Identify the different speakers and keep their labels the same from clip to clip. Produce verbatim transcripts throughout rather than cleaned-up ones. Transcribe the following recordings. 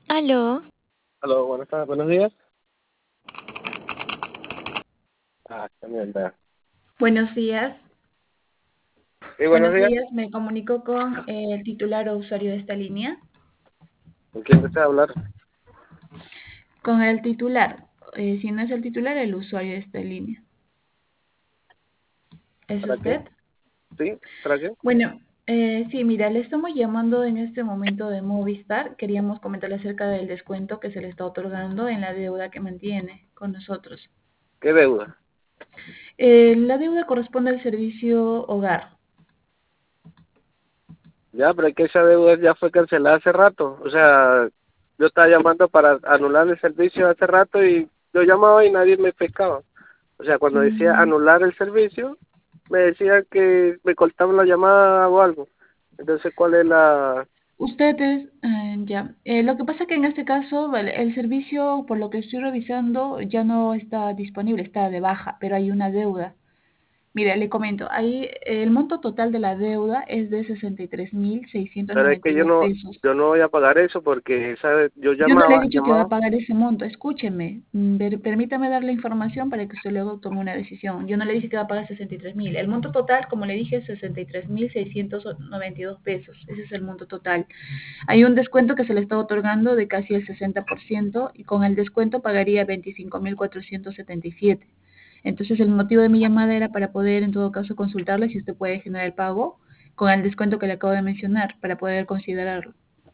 Speaker 1: Aló,
Speaker 2: Aló, buenas tardes, buenos días. Ah, qué mierda.
Speaker 3: Buenos días.
Speaker 2: Sí, buenos
Speaker 3: Buenos
Speaker 2: días.
Speaker 3: días, me comunico con eh, el titular o usuario de esta línea.
Speaker 2: ¿Con quién desea hablar?
Speaker 3: Con el titular, eh, si no es el titular, el usuario de esta línea. ¿Es
Speaker 2: ¿Para qué?
Speaker 3: usted?
Speaker 2: ¿Sí? ¿Para qué?
Speaker 3: Bueno, eh, sí, mira, le estamos llamando en este momento de Movistar. Queríamos comentarle acerca del descuento que se le está otorgando en la deuda que mantiene con nosotros.
Speaker 2: ¿Qué deuda?
Speaker 3: Eh, la deuda corresponde al servicio hogar.
Speaker 2: Ya, pero es que esa deuda ya fue cancelada hace rato. O sea, yo estaba llamando para anular el servicio hace rato y yo llamaba y nadie me pescaba. O sea, cuando decía
Speaker 3: Mm,
Speaker 2: anular el servicio, me decían que me cortaban la llamada o algo. Entonces, ¿cuál es la...?
Speaker 3: Ustedes, eh, ya. Eh, lo que pasa que en este caso, vale, el servicio, por lo que estoy revisando, ya no está disponible, está de baja, pero hay una deuda. Mire, le comento, ahí eh, el monto total de la deuda es de sesenta y tres mil seiscientos
Speaker 2: Pero es
Speaker 3: noventa
Speaker 2: que
Speaker 3: y
Speaker 2: yo
Speaker 3: dos
Speaker 2: no,
Speaker 3: pesos.
Speaker 2: yo no voy a pagar eso porque esa, yo
Speaker 3: Yo no le he
Speaker 2: llamaba,
Speaker 3: dicho que va a
Speaker 2: llamaba.
Speaker 3: pagar ese monto, escúcheme, mm, per- permítame darle información para que usted luego tome una decisión. Yo no le dije que va a pagar sesenta y tres mil. El monto total, como le dije, es sesenta y tres mil seiscientos noventa y dos pesos. Ese es el monto total. Hay un descuento que se le está otorgando de casi el sesenta por ciento y con el descuento pagaría veinticinco mil cuatrocientos setenta y siete. Entonces el motivo de mi llamada era para poder en todo caso consultarle si usted puede generar el pago con el descuento que le acabo de mencionar para poder considerarlo.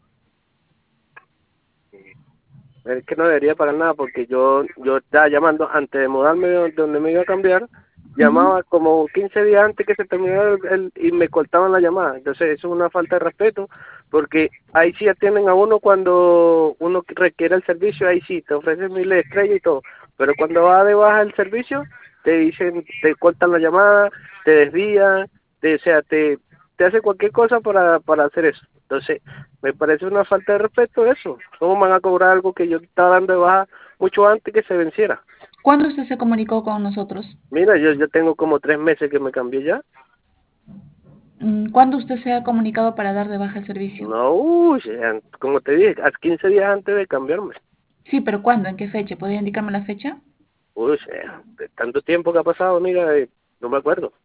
Speaker 2: Es que no debería pagar nada porque yo yo estaba llamando antes de mudarme de donde me iba a cambiar,
Speaker 3: Ujú.
Speaker 2: llamaba como quince días antes que se terminara el, el- y me cortaban la llamada. Entonces eso es una falta de respeto porque ahí sí atienden a uno cuando uno requiere el servicio, ahí sí te ofrecen miles de estrellas y todo, pero cuando va de baja el servicio te dicen, te cortan la llamada, te desvían, te, o sea, te, te hace cualquier cosa para, para hacer eso. Entonces me parece una falta de respeto eso. ¿Cómo me van a cobrar algo que yo estaba dando de baja mucho antes que se venciera?
Speaker 3: ¿Cuándo usted se comunicó con nosotros?
Speaker 2: Mira, yo, yo tengo como tres meses que me cambié ya.
Speaker 3: Mm, ¿Cuándo usted se ha comunicado para dar de baja el servicio?
Speaker 2: No, uy, an- como te dije, hace quince días antes de cambiarme.
Speaker 3: Sí, pero ¿cuándo? ¿En qué fecha? ¿Podría indicarme la fecha?
Speaker 2: Uy, de tanto tiempo que ha pasado, mira, eh, no me acuerdo.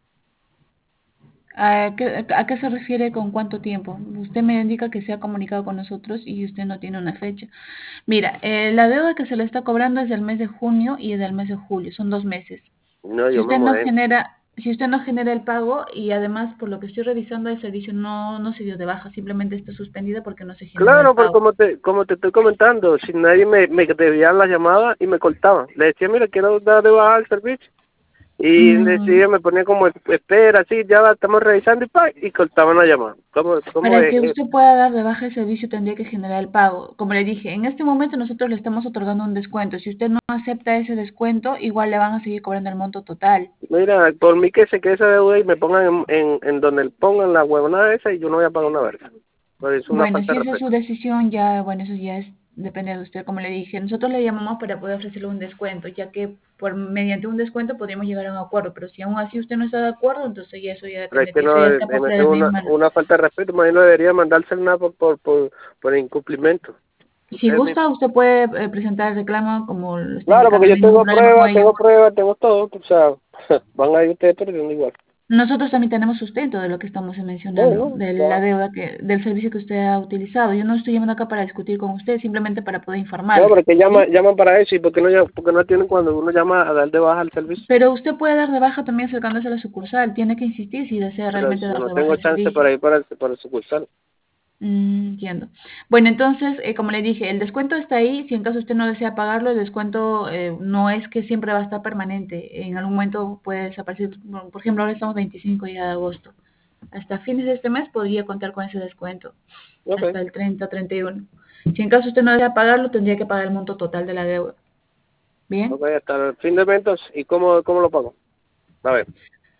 Speaker 3: ¿A qué, a qué se refiere con cuánto tiempo? Usted me indica que se ha comunicado con nosotros y usted no tiene una fecha. Mira, eh, la deuda que se le está cobrando es del mes de junio y del mes de julio, son dos meses.
Speaker 2: No,
Speaker 3: Si
Speaker 2: yo me
Speaker 3: usted no
Speaker 2: mudé.
Speaker 3: genera, si usted no genera el pago y además por lo que estoy revisando el servicio no, no se dio de baja, simplemente está suspendida porque no se generó el
Speaker 2: Claro, porque
Speaker 3: pago.
Speaker 2: como te, como te estoy comentando, si nadie me, me debían las llamadas y me cortaban. Le decía, mira, quiero dar de baja el servicio. Y
Speaker 3: Mm,
Speaker 2: decía, me ponía como, espera, sí, ya la estamos revisando y pa, y cortaban la llamada. ¿Cómo, cómo
Speaker 3: Para
Speaker 2: es
Speaker 3: que
Speaker 2: eso?
Speaker 3: usted pueda dar de baja el servicio tendría que generar el pago. Como le dije, en este momento nosotros le estamos otorgando un descuento. Si usted no acepta ese descuento, igual le van a seguir cobrando el monto total.
Speaker 2: Mira, por mí que se quede esa deuda y me pongan en, en, en donde pongan la huevonada esa y yo no voy a pagar una verga. Pues es una
Speaker 3: Bueno,
Speaker 2: falta
Speaker 3: si
Speaker 2: de
Speaker 3: esa es su
Speaker 2: respeto.
Speaker 3: decisión, ya, bueno, eso ya es depende de usted, como le dije. Nosotros le llamamos para poder ofrecerle un descuento, ya que por mediante un descuento podríamos llegar a un acuerdo, pero si aún así usted no está de acuerdo, entonces ya eso ya
Speaker 2: Pero es
Speaker 3: depende de
Speaker 2: que
Speaker 3: ti, eso
Speaker 2: no,
Speaker 3: ya
Speaker 2: eh,
Speaker 3: escapa
Speaker 2: eh,
Speaker 3: fuera
Speaker 2: es
Speaker 3: de mis
Speaker 2: una,
Speaker 3: manos.
Speaker 2: una falta de respeto, más bien no debería mandarse nada por, por, por, por incumplimiento.
Speaker 3: Si
Speaker 2: Ustedes mismos.
Speaker 3: gusta, usted puede eh, presentar el reclamo como lo está
Speaker 2: Claro,
Speaker 3: indicando,
Speaker 2: porque
Speaker 3: no
Speaker 2: yo
Speaker 3: hay ningún
Speaker 2: tengo
Speaker 3: problema con
Speaker 2: pruebas,
Speaker 3: ello.
Speaker 2: tengo pruebas, tengo todo, o sea, van a ir ustedes perdiendo igual.
Speaker 3: Nosotros también tenemos sustento de lo que estamos mencionando,
Speaker 2: Bueno,
Speaker 3: de la
Speaker 2: ya.
Speaker 3: deuda que, del servicio que usted ha utilizado. Yo no estoy llamando acá para discutir con usted, simplemente para poder
Speaker 2: No,
Speaker 3: informarle,
Speaker 2: porque llaman,
Speaker 3: ¿sí?
Speaker 2: llaman para eso y porque no, llam- porque no atienden cuando uno llama a dar de baja el servicio.
Speaker 3: Pero usted puede dar de baja también acercándose a la sucursal. Tiene que insistir si desea
Speaker 2: Pero
Speaker 3: realmente
Speaker 2: si
Speaker 3: dar
Speaker 2: no
Speaker 3: de baja
Speaker 2: tengo
Speaker 3: el
Speaker 2: chance
Speaker 3: servicio.
Speaker 2: para ir para el, para el sucursal.
Speaker 3: Mm, entiendo. Bueno, entonces, eh, como le dije, el descuento está ahí. Si en caso usted no desea pagarlo, el descuento eh, no es que siempre va a estar permanente. En algún momento puede desaparecer. Bueno, por ejemplo, ahora estamos veinticinco ya de agosto. Hasta fines de este mes podría contar con ese descuento.
Speaker 2: Ok,
Speaker 3: Hasta el treinta, treinta y uno. Si en caso usted no desea pagarlo, tendría que pagar el monto total de la deuda.
Speaker 2: ok,
Speaker 3: Bien.
Speaker 2: hasta el fin de eventos. ¿Y cómo, cómo lo pago? A ver,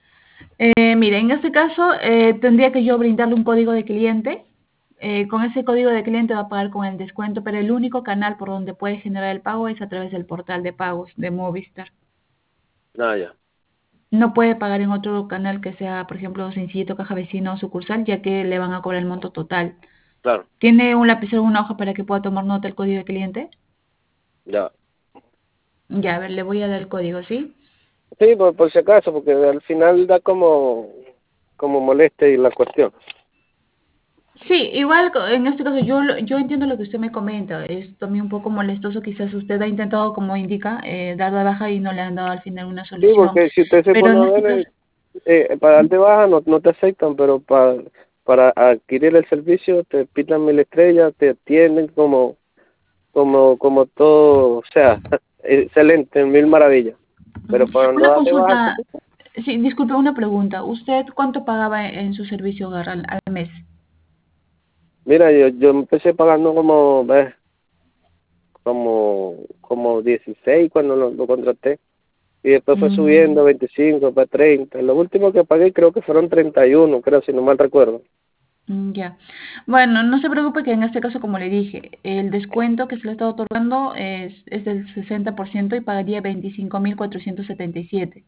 Speaker 3: Eh, mire, en este caso eh, tendría que yo brindarle un código de cliente. Eh, con ese código de cliente va a pagar con el descuento, pero el único canal por donde puede generar el pago es a través del portal de pagos de Movistar.
Speaker 2: nada, ya.
Speaker 3: No puede pagar en otro canal que sea, por ejemplo, Sencillito, Caja Vecina o sucursal, ya que le van a cobrar el monto total.
Speaker 2: Claro,
Speaker 3: ¿Tiene un lapicero o una hoja para que pueda tomar nota del código de cliente?
Speaker 2: ya.
Speaker 3: Ya, a ver, le voy a dar el código, ¿sí?
Speaker 2: Sí, por, por si acaso, porque al final da como, como moleste y la cuestión.
Speaker 3: Sí, igual co- en este caso yo, lo- yo entiendo lo que usted me comenta, es también un poco molestoso, quizás usted ha intentado, como indica, eh, dar de baja y no le han dado al final una
Speaker 2: Sí,
Speaker 3: solución,
Speaker 2: porque si usted se
Speaker 3: pero
Speaker 2: pone
Speaker 3: en
Speaker 2: a
Speaker 3: este
Speaker 2: ver,
Speaker 3: caso,
Speaker 2: eh, eh, para dar de baja no, no te aceptan, pero para, para adquirir el servicio te pitan mil estrellas, te atienden como, como, como todo, o sea, excelente, mil maravillas.
Speaker 3: ujú.
Speaker 2: Pero cuando
Speaker 3: Una
Speaker 2: das de baja el
Speaker 3: consulta,
Speaker 2: servicio,
Speaker 3: sí, disculpe, una pregunta, ¿usted cuánto pagaba en su servicio hogar al, al mes?
Speaker 2: mira, yo, yo empecé pagando como, ves, como, como dieciséis cuando lo, lo contraté. Y después fue
Speaker 3: Mm,
Speaker 2: subiendo veinticinco para treinta. Lo último que pagué creo que fueron treinta y uno, creo, si no mal recuerdo.
Speaker 3: mm, ya. Bueno, no se preocupe que en este caso, como le dije, el descuento que se le está otorgando es, es del sesenta por ciento y pagaría veinticinco mil cuatrocientos setenta y siete.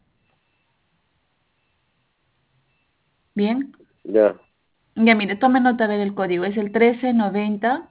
Speaker 3: Bien.
Speaker 2: Ya,
Speaker 3: Ya mire, tome nota a ver el código. Es el trece noventa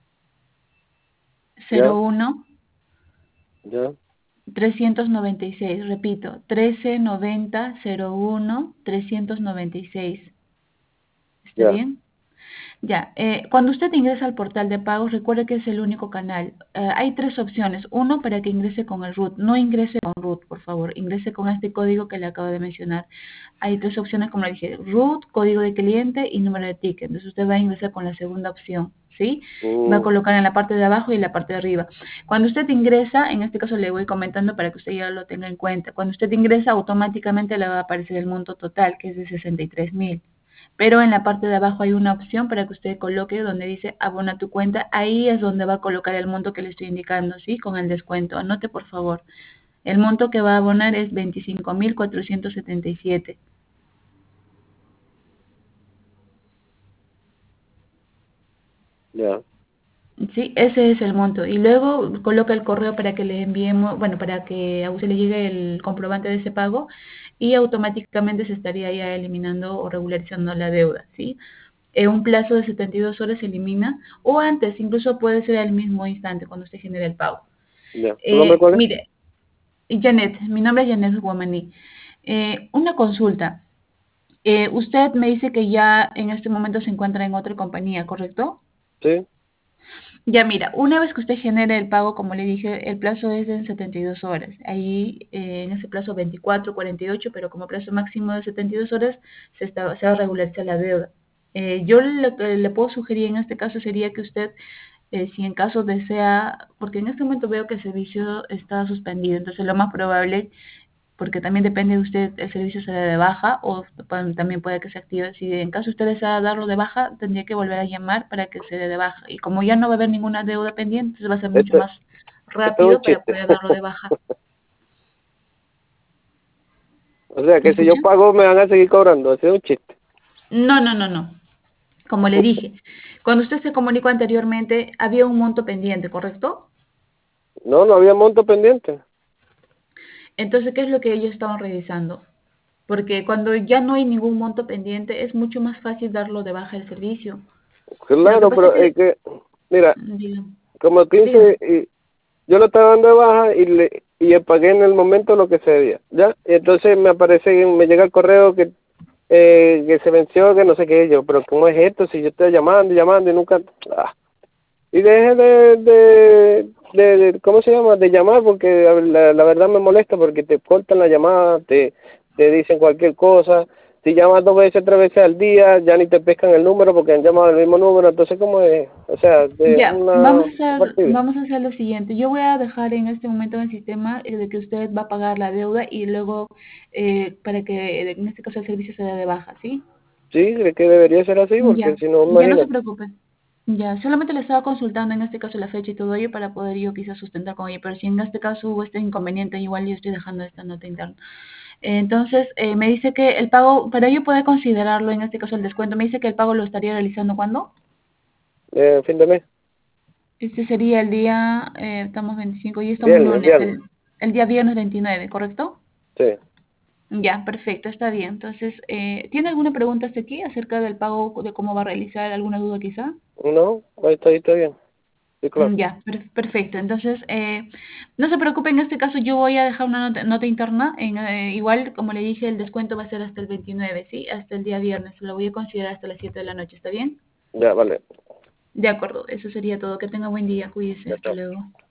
Speaker 2: ya,
Speaker 3: cero uno
Speaker 2: ya,
Speaker 3: trescientos noventa y seis. Repito, trece noventa cero uno trescientos noventa y seis. ¿Está
Speaker 2: ya.
Speaker 3: bien? Ya, eh, cuando usted ingresa al portal de pagos, recuerde que es el único canal. Eh, hay tres opciones. Uno, para que ingrese con el root. No ingrese con root, por favor. Ingrese con este código que le acabo de mencionar. Hay tres opciones, como le dije, root, código de cliente y número de ticket. Entonces usted va a ingresar con la segunda opción, ¿sí? Va a
Speaker 2: Mm,
Speaker 3: colocar en la parte de abajo y en la parte de arriba. Cuando usted ingresa, en este caso le voy comentando para que usted ya lo tenga en cuenta. Cuando usted ingresa, automáticamente le va a aparecer el monto total, que es de sesenta y tres mil. Pero en la parte de abajo hay una opción para que usted coloque donde dice abona tu cuenta. Ahí es donde va a colocar el monto que le estoy indicando, ¿sí? Con el descuento. Anote, por favor. El monto que va a abonar es veinticinco mil cuatrocientos setenta y siete.
Speaker 2: ya,
Speaker 3: Sí, ese es el monto. Y luego coloca el correo para que le enviemos, bueno, para que a usted le llegue el comprobante de ese pago y automáticamente se estaría ya eliminando o regularizando la deuda, ¿sí? En un plazo de setenta y dos horas se elimina o antes, incluso puede ser al mismo instante cuando usted genere el pago.
Speaker 2: ya. ¿Tu nombre
Speaker 3: Eh,
Speaker 2: cuál es?
Speaker 3: mire, Janet, mi nombre es Janet Guamaní. Eh, una consulta. Eh, usted me dice que ya en este momento se encuentra en otra compañía, ¿correcto?
Speaker 2: Sí,
Speaker 3: Ya mira, una vez que usted genere el pago, como le dije, el plazo es de setenta y dos horas. Ahí eh, en ese plazo veinticuatro, cuarenta y ocho, pero como plazo máximo de setenta y dos horas se, está, se va a regularizar la deuda. Eh, yo lo que le puedo sugerir en este caso sería que usted, eh, si en caso desea, porque en este momento veo que el servicio está suspendido, entonces lo más probable, porque también depende de usted, el servicio se dé de baja o pa- también puede que se active. Si en caso usted desea darlo de baja, tendría que volver a llamar para que se dé de baja. Y como ya no va a haber ninguna deuda pendiente, entonces va a ser mucho
Speaker 2: esto,
Speaker 3: más
Speaker 2: esto es un
Speaker 3: rápido para
Speaker 2: chiste.
Speaker 3: poder darlo de baja.
Speaker 2: O sea,
Speaker 3: ¿Me
Speaker 2: que si yo
Speaker 3: escucha?
Speaker 2: pago me van a seguir cobrando. Ese es un chiste.
Speaker 3: No, no, no, no. Como le dije, cuando usted se comunicó anteriormente, había un monto pendiente, ¿correcto?
Speaker 2: No, no había monto pendiente.
Speaker 3: Entonces, ¿qué es lo que ellos estaban revisando? Porque cuando ya no hay ningún monto pendiente, es mucho más fácil darlo de baja el servicio. Lo que
Speaker 2: Claro,
Speaker 3: pasa es
Speaker 2: pero es
Speaker 3: que,
Speaker 2: que, mira,
Speaker 3: diga,
Speaker 2: como
Speaker 3: dígame.
Speaker 2: quince, y yo lo estaba dando de baja y le y le pagué en el momento lo que se debía, ¿ya? Y entonces me aparece, me llega el correo que eh, que se venció, que no sé qué, yo, pero ¿cómo es esto? Si yo estoy llamando y llamando y nunca... ah. Y deje de, de, de, de- ¿cómo se llama? De llamar, porque la, la verdad me molesta porque te cortan la llamada, te, te dicen cualquier cosa. Si llamas dos veces, tres veces al día, ya ni te pescan el número porque han llamado el mismo número. Entonces, ¿cómo es? O sea, de
Speaker 3: Ya,
Speaker 2: una
Speaker 3: vamos a hacer,
Speaker 2: partida.
Speaker 3: vamos a hacer lo siguiente. Yo voy a dejar en este momento en el sistema eh, de que usted va a pagar la deuda y luego eh, para que eh, en este caso el servicio se dé de baja, ¿sí?
Speaker 2: Sí, es que debería ser así, porque
Speaker 3: Ya,
Speaker 2: si no,
Speaker 3: ya no se
Speaker 2: imagínate.
Speaker 3: preocupe. Ya, solamente le estaba consultando en este caso la fecha y todo ello para poder yo quizás sustentar con ello, pero si en este caso hubo este inconveniente, igual yo estoy dejando esta nota interna. Eh, Entonces, eh, me dice que el pago, para yo poder considerarlo en este caso el descuento, me dice que el pago lo estaría realizando ¿cuándo?
Speaker 2: Eh, fin de mes.
Speaker 3: Este sería el día, eh, estamos veinticinco y estamos
Speaker 2: Viernes,
Speaker 3: lunes,
Speaker 2: viernes.
Speaker 3: el, el día viernes veintinueve, ¿correcto?
Speaker 2: Sí.
Speaker 3: Ya, perfecto, está bien. Entonces, eh, ¿tiene alguna pregunta hasta aquí acerca del pago, de cómo va a realizar? ¿Alguna duda quizá?
Speaker 2: No, ahí está, ahí está bien. Sí, claro.
Speaker 3: Mm, Ya, per- perfecto. Entonces, eh, no se preocupe, en este caso yo voy a dejar una nota, nota interna. En, eh, igual, como le dije, el descuento va a ser hasta el veintinueve, ¿sí? Hasta el día viernes. Lo voy a considerar hasta las siete de la noche, ¿está bien?
Speaker 2: Ya, vale.
Speaker 3: De acuerdo, eso sería todo. Que tenga buen día, cuídese.
Speaker 2: Ya
Speaker 3: Hasta
Speaker 2: está.
Speaker 3: luego.